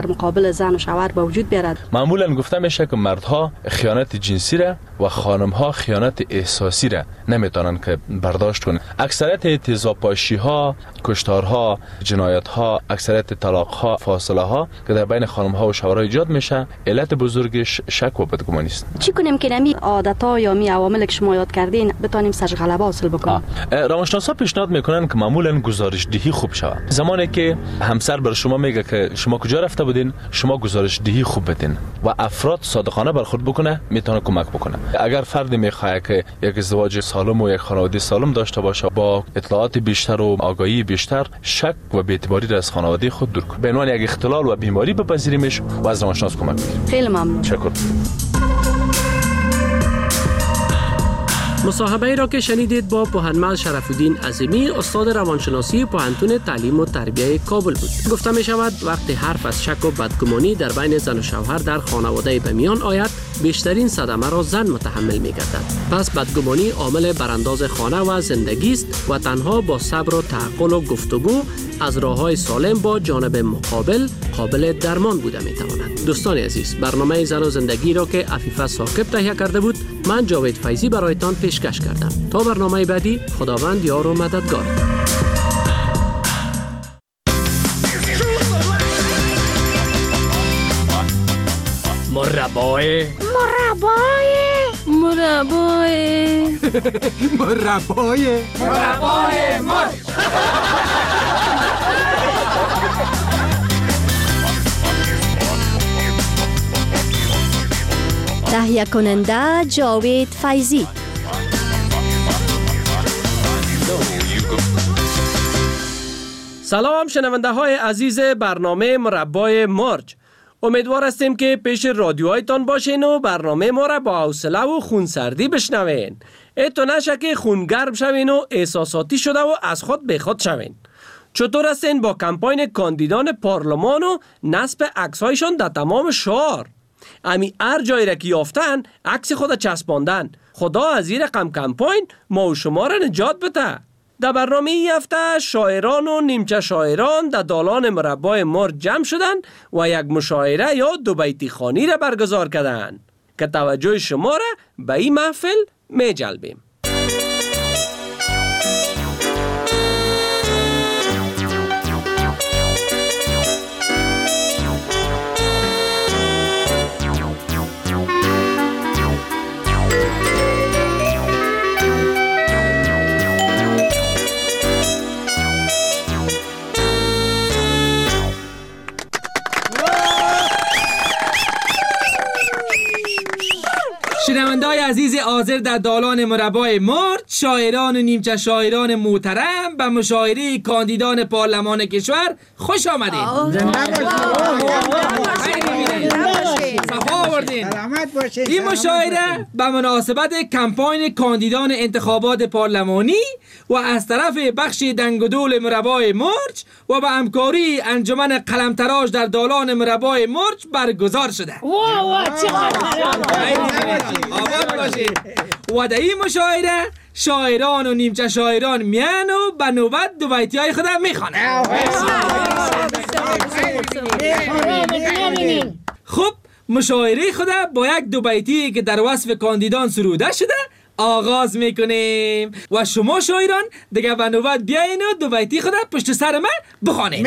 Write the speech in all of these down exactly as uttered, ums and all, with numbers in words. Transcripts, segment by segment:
مقابل زن و شوهر به وجود بیارد. معمولا گفته میشه که مردها خیانت جنسی را و خانمها خیانت احساسی را نمیتونن که برداشت کنن. اکثریت تیزابپاشی ها، کشتارها، جنایت ها، اکثریت طلاق ها، فاصله ها که در بین خانم ها و شوهرها ایجاد میشه، علت بزرگش شک و بدگمانی است. چی کنیم که نمی عادت ها یا می عوامل که شما یاد کردین بتونیم سر غلبه حاصل بکنیم؟ روانشناسا پیشنهاد میکنن که معمولا گزارش دهی خوب شود. زمانی که همسر بر شما میگه که شما کجا رفته بودین، شما گزارش دهی خوب بدین و افراد صادقانه برخورد بکنه، میتونه کمک بکنه. اگر فردی میخواد که یک ازدواج سالم و یک خانواده سالم داشته باشه با اطلاعات بیشتر و آگاهی بیشتر، شک و بی‌اعتباری را از خانواده خود دور کنه. به عنوان یک اختلال و بیماری بپذیریمش و از روانشناس کمک بگیریم. خیلی ممنون. شکر. مصاحبه ای را که شنیدید با پوهنمند شرف‌الدین عظیمی، استاد روانشناسی پوهنتون تعلیم و تربیه کابل بود. گفته می شود وقتی حرف از شک و بدگمانی در بین زن و شوهر در خانواده به میان آید، بیشترین صدمه را زن متحمل می گردد. پس بدگمانی عامل برانداز خانه و زندگی است و تنها با صبر و تعقل و گفتگو از راه‌های سالم با جانب مقابل قابل درمان بوده می تواند. دوستان عزیز، برنامه زن و زندگی را که عفیفه ثاقب تهیه کرده بود، من جاوید فیضی برایتان پیشکش کردم. تا برنامه بعدی، خداوند یار و مددگار. مربای مربای مربای مربای مربای مرچ. تهیه کننده جاوید فیضی. سلام شنونده های عزیز برنامه مربای مرچ. امیدوار هستیم که پیش رادیوهایتان باشین و برنامه ما را با حوصله و خونسردی بشنوین. ایتو نشه که خونگرم شوین و احساساتی شده و از خود به خود شوین. چطور هستین با کمپاین کاندیدان پارلمان و نصب عکس‌هایشان در تمام شهر؟ امی هر جایی را که یافتن عکس خود چسباندن. خدا از این رقم کمپاین ما و شما را نجات بده. در برنامه این هفته شاعران و نیمچه شاعران در دالان مربای مرچ جمع شدن و یک مشاعره یا دو بیتی خوانی را برگزار کردند که توجه شما را به این محفل می جلبیم. شنونده‌های عزیز حاضر در دالان مربای مرچ، شاعران و نیمچه شاعران محترم به مشاعره کاندیدان پارلمان کشور خوش آمدید. صفا آوردین. این مشاعره به مناسبت کمپاین کاندیدان انتخابات پارلمانی و از طرف بخش دنگدول مربای مرچ و به همکاری انجمن قلمتراش در دالان مربای مرچ برگزار شده. واه واه آباد باشید. و در این مشاعره شاعران و نیمچه شاعران میان و به نوبت دو بیتی های خود میخوانند. خب مشاعره خود با یک دو بیتی که در وصف کاندیدان سروده شده آغاز میکنیم و شما شاعران دیگه به نوبت بیاین و دو بیتی خود پشت سر من بخوانید.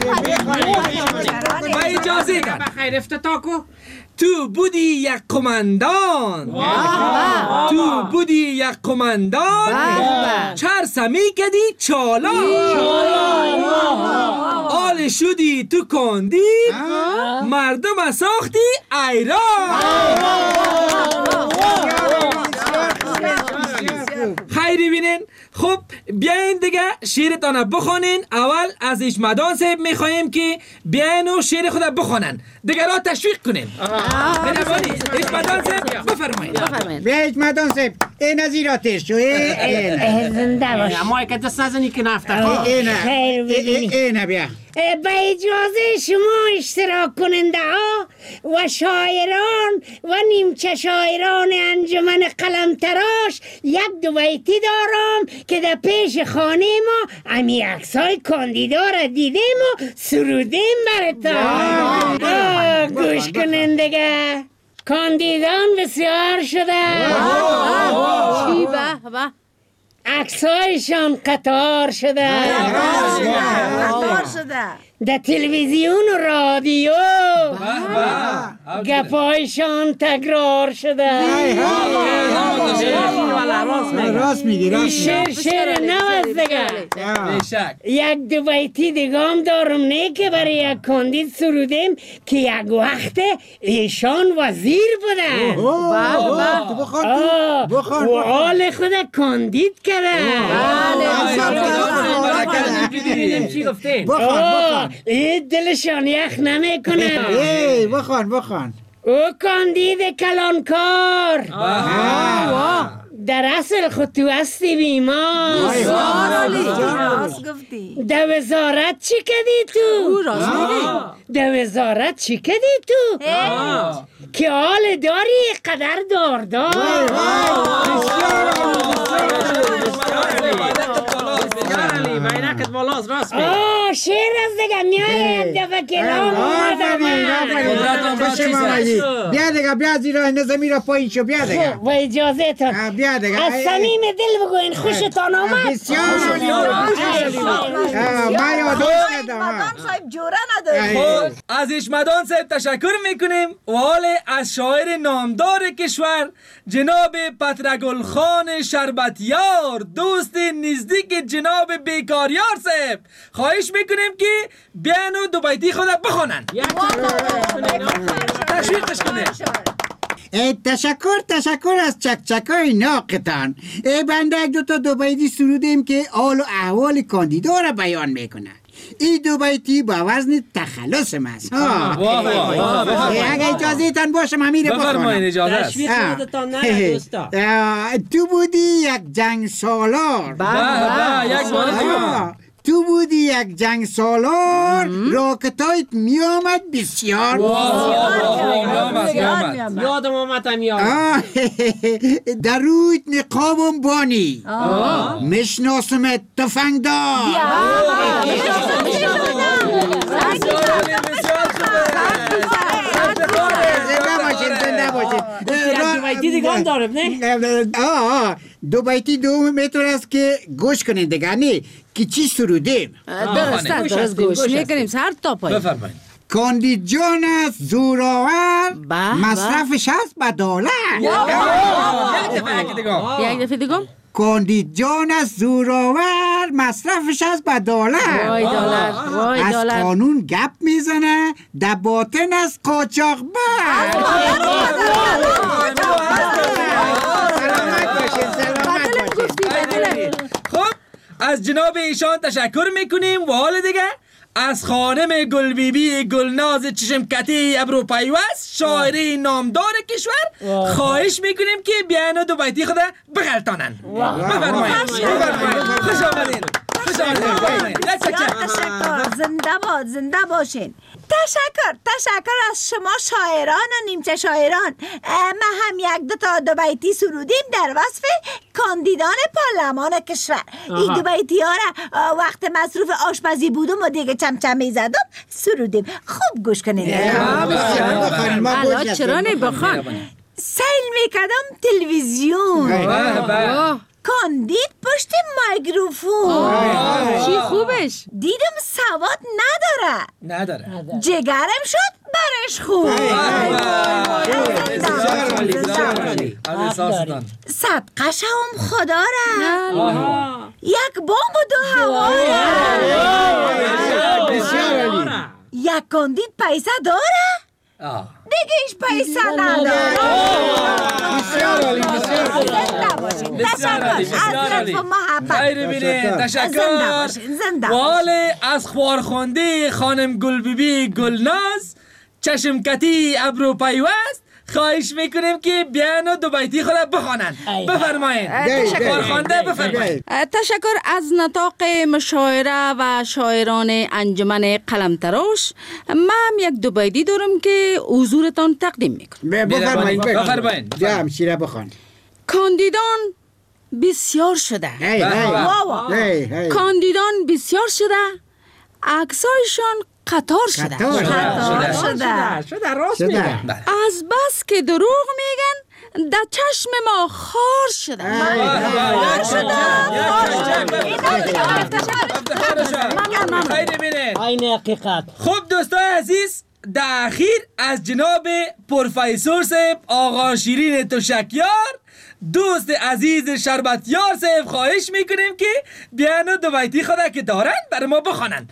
با اجازه تان. بخیر افتتاحو. تو بودی یک قماندان، تو بودی یک قماندان، چرسمی کدی چالان، آل شدی تو کاندید، مردم ساختی ایران. خیلی بینین. خب بیاین دیگه شعرتان بخونین. اول از ایشمدان صاحب میخوایم که بیاین و شعر خود بخونن، دیگه را تشویق کنین. ایشمدان صاحب بفرمایید. بیا ایشمدان صاحب این از ایرا تیر شو. زنده باش. اما که دست نزنی که نفتر. اینه اینه بیا. به اجازه شما اشتراک کننده ها و شاعران و نیمچه شاعران انجمن قلم تراش یک دو بیتی دارم که در پیش خانه ما امی عکسای کاندیدا را دیدیم و سرودیم براتان. گوش کنین دیگه. کاندیدان بسیار شده، چی به به، عکسایشان قطار شده، قطار شده، در تلویزیون و رادیو گپایشان تکرار شده. راست میگی، راست میگی. شعر شعر نو است دیگه. یک دو بیتی دیگام دارم نه که برای یک کاندید سرودیم که یک وقت ایشان وزیر بودن. بخوان و حال خود کاندید کرده. بخوان این دلشان یخ نمیکنه. بخوان بخوان او کاندید کلانکار در اصل خود تو هستی بیمار. در وزارت چی کدی تو؟ در وزارت چی کدی تو؟ که حال داری قدر داردار. آه شیر از دیگه میاید دفعه کلام اومدم. بیا دیگه، بیا زیرا نظمی را پایین شو. بیا دیگه و اجازه تان بیا دیگه، از صمیم دل بگوین خوشتان آمد. بسیار ما یادش ندم. خب از اشمدان صاحب تشکر میکنیم و حال از شاعر نامدار کشور جناب پترگل خان شربتیار، دوست نزدیک جناب بیکاریار صاحب خواهش میکنیم که بیان و دو بیتی خود بخونن. تشویقش کنه. تشکر تشکر از چکچکای ناقتان. بنده دو تا دو بیتی سرودیم که حال و احوال کاندیدا را بیان میکنه. این دو بیتی با وزن تخلص ماست. اگه اجازه تان باشم امیر بخونم. بفرمایید اجازه. تشویق خودتان نه دوستا. تو بودی یک جنگ سالار. یک بار تو بودی یک جنگ سالار، راکتایت می آمد بسیار. یادم آمدم یاد. در رویت نقابم بانی، مشناسمت تفنگدار. زنده باشید. دو بیتی دیگه هم دارم نه؟ آه دو بیتی دو میتون است که گوش کنین دیگه، نه که چی سرودیم. درست است، درست گوش میکنیم سر تا پای. بفرمایید. کاندید جان است زوراور، مصرفش هست به دولت. یک دفعه دیگه. یک دفعه دیگه. کاندید جان است زوراور، مصرفش هست به دولت. وای دولت، وای از دولت. قانون گپ میزنه، در باطن است قاچاقبر. خب از جناب ایشان تشکر میکنیم و حال دیگه از خانم گل بیبی گلناز چشمکتی ابرو پیوست شاعری نامدار کشور خواهش میکنیم که بیان و دو بیتی خود بغلطانن. بفرمایید. خوش آمدین. خوش آمدین. تشکر. زنده باد، زنده باشین. تشکر تشکر از شما شاعران و نیمچه شاعران. ما هم یک دو تا دو بیتی سرودیم در وصف کاندیدان پارلمان کشور. این دو بیتی ها را وقت مصروف آشپزی بودم و دیگه چمچمی زدم سرودیم. خوب گوش کنید. الان چرا نبخوان؟ سیل میکردم تلویزیون، کاندید پشت میکروفون. چی خوبش؟ دیدم سواد نداره نداره جگرم شد برش خون. صدقش هم خدا را یک بام و دو هوا. یک کاندید پیسه داره دیگه ایش پیسه نداره. بسیار عالی، بسیار عالی. زنده باشین. تشکر از لطف و محبت. خیر بینید. تشکر. زنده باشین. زنده واله از خوارخوانده خانم گل بیبی گلناز چشمکتی ابرو پیوست خواهش میکنیم که بیان و دو بیتی خود بخوانند. بفرمایید. تشکر. خواننده بفرمایید. تشکر از نطاق مشاعره و شاعران انجمن قلمتراش. من هم یک دو بیتی دارم که حضورتان تقدیم میکنم. بفرمایید. بفرمایید. جام شیره بخوان. کاندیدان بسیار شده. هی هی هی. کاندیدان بسیار شده، عکسایشان قطار شده. قطار شده. شده راست میگن. از بس که دروغ میگن در چشم ما خار شده. خار شده. خیلی بینید. این حقیقت. خب دوستان عزیز، در اخیر از جناب پروفسور صاحب آقا شیرین تشکیار، دوست عزیز شربتیار صاحب، خواهش میکنیم که بیان و دو بیتی خود که دارن برای ما بخوانند.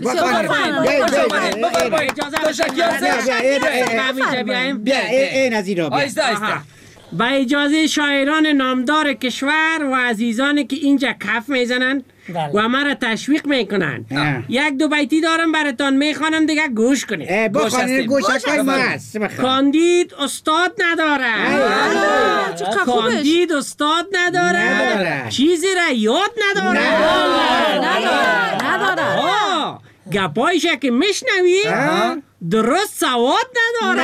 تشکیار صاحب بیا این از این را بیا. آیسته آیسته. با اجازه شاعران نامدار کشور و عزیزانی که اینجا کف میزنن و مرا تشویق میکنن، یک دو بیتی دارم براتان میخوانم، دیگه گوش کنید. بخوانید، گوشکای ما هست. کاندید استاد نداره. کاندید استاد نداره. چیزی را یاد نداره. نداره. نداره. گپایش که میشنوی درست سواد نداره.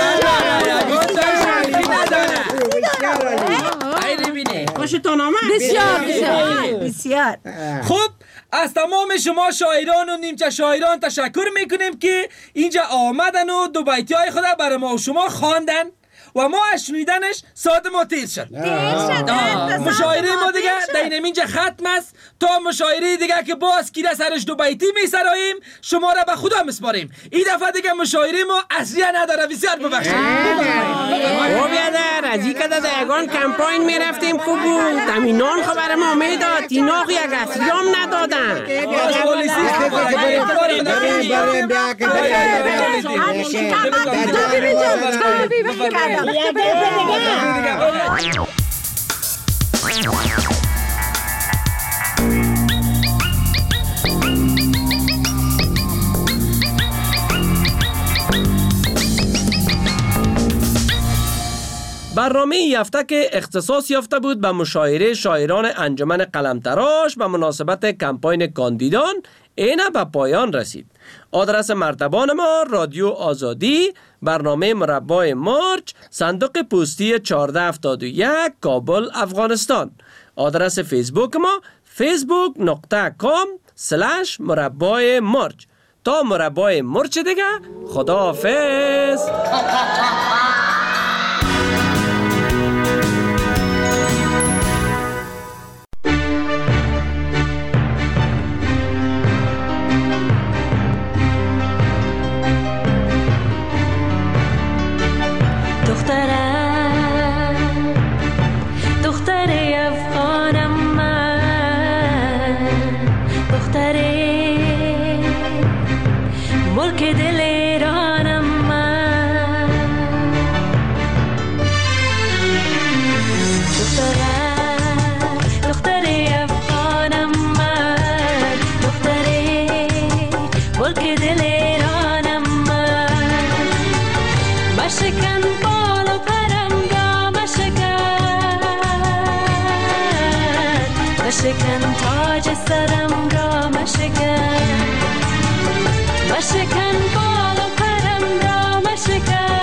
خوشتون آمد؟ بسیار بسیار بسیار. خب از تمام شما شاعران و نیمچه شاعران تشکر میکنیم که اینجا آمدن و دو بیتی های خود برای ما و شما خواندن و ما از شنیدنش ساعت ما تیز شد. مشاعره ما دیگه دینم اینجا ختم است تا مشاعره دیگه که باز کیره سرش دو بیتی میسراییم شما را به خدا مسپاریم. این دفعه دیگه مشاعره ما اصلیه نداره. بسیار ببخشید. او بیادر از این که در یگان کمپاین میرفتیم خوب بود. امینان خبر ما میداد اینا یک اصلی هم ندادن. برنامه این هفته که اختصاص یافته بود به مشاعره شاعران انجمن قلمتراش به مناسبت کمپاین کاندیدان اینه به پایان رسید. آدرس مرتبان ما رادیو آزادی، برنامه مربع مارچ، صندوق پستی چهارده هفتاد و یک، کابل، افغانستان. آدرس فیسبوک ما فیسبوک نقطه کام سلش مربع مارچ. تا مربع مارچ دیگه، خداحافظ. مشکن تاج سرم را مشکن، مشکن بال و پرم را مشکن،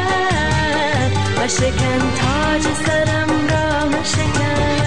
مشکن تاج سرم را مشکن.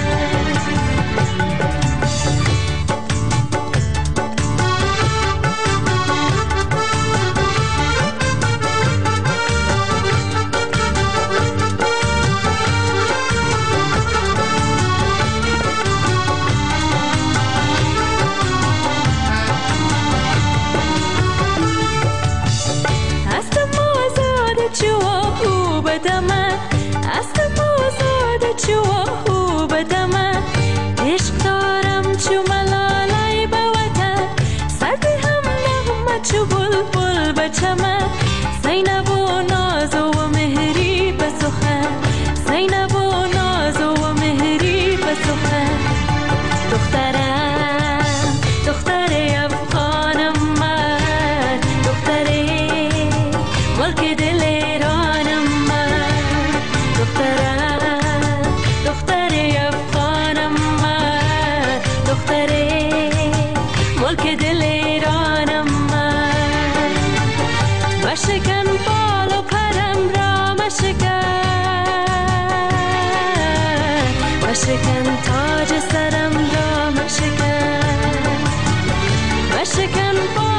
مشکن بال و پرم را مشکن مشکن تاج سرم را مشکن مشکن بال